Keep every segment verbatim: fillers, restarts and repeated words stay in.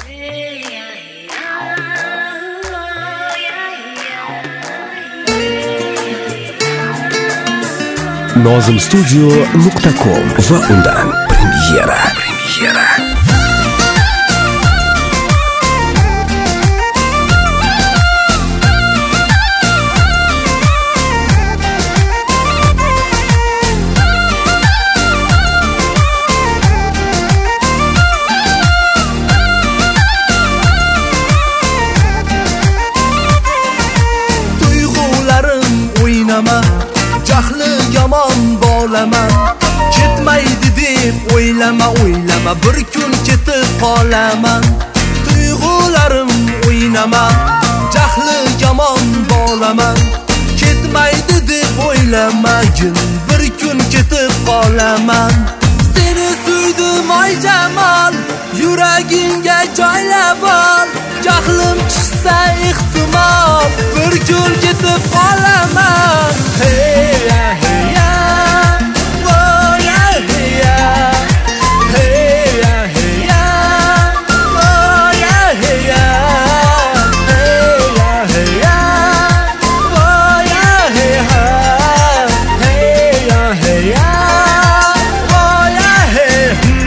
nozim studio nuqta com va undan premyera premyera Tuyg'ularim o'ynama, jahli yomon bolaman. Ketmaydi deb o'ylama, o'ylama, bir kun ketib qolaman. Tuyg'ularim o'ynama, jahli yomon bolaman. Ketmaydi deb o'ylamagin, bir kun ketib qolaman. Seni suydim oy jamol, yuragingga joylab ol. Jahlim chiqsa ehtimol, bir kun ketib qolaman. Hey ya, hey ya, oh ya, hey ya, hey ya, hey ya, oh ya, hey ya, hey ya, hey ya, oh ya, hey ya, hey ya, hey ya, oh ya, hey.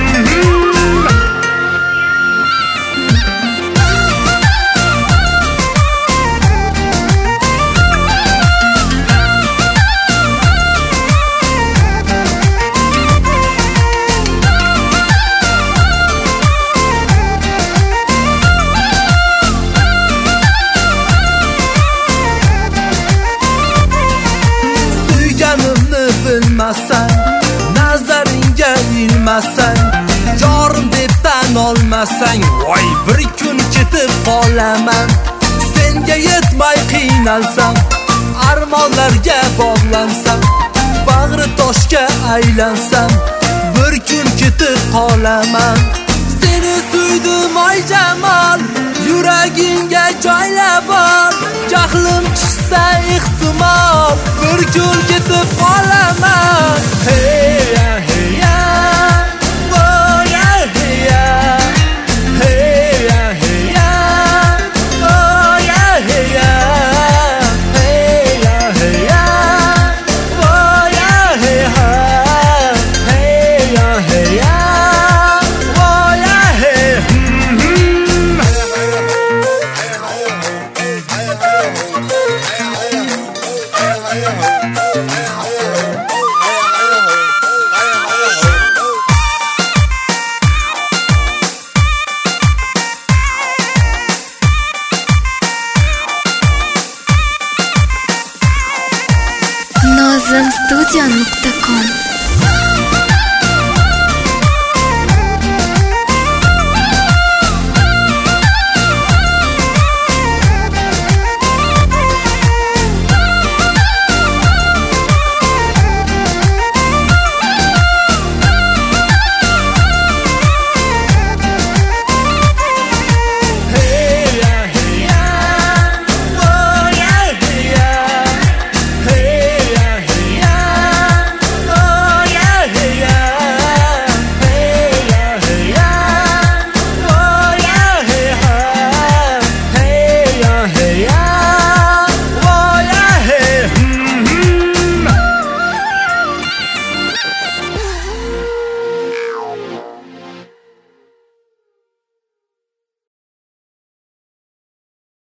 Suyganimni bilmasang, nazaringga ilmasang, jorim deb tan olmasang, voy bir kun ketib qolaman. Senga yetmay qiynalsam, armonlarga bog'lansam, bag'ri toshga aylansam, bir kun ketib qolaman. Seni suydim oy jamol, yuragingga joylab ol. Jahlim chiqsa ehtimol, bir kun ketib qolaman. Hey ya, hey ya, oh ya, hey ya, hey ya, hey ya, oh ya, hey ya, hey ya, hey ya, oh ya, hey ya, hey ya, hey ya, oh ya, hey. nozim studio nuqta com